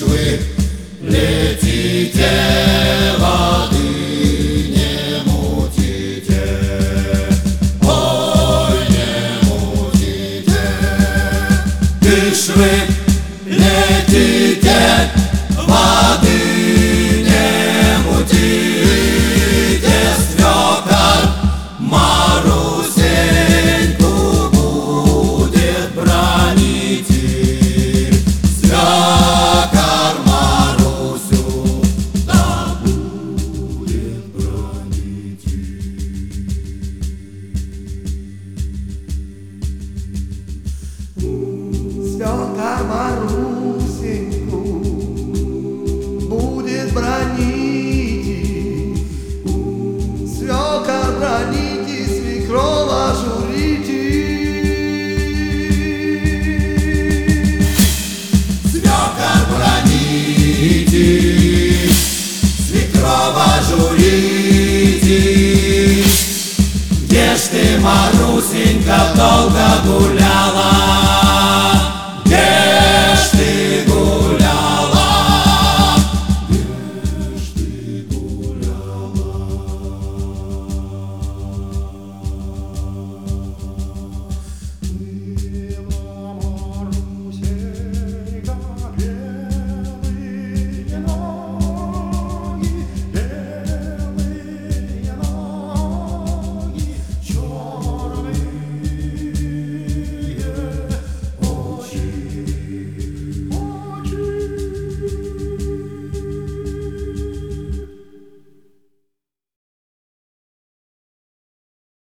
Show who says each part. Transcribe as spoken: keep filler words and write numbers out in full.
Speaker 1: вы летите, воды не мутите, ой, не мутите. Лишь вы летите, воды не мутите, свекор Марусеньку будет бронить. Свекор Марусю да будет бронить.
Speaker 2: Свекор Марусеньку будет бронить. Свекор броните, свекрова журите.
Speaker 1: Свекор броните, свекрова журите. Где ж ты, Марусенька, долго гуляла?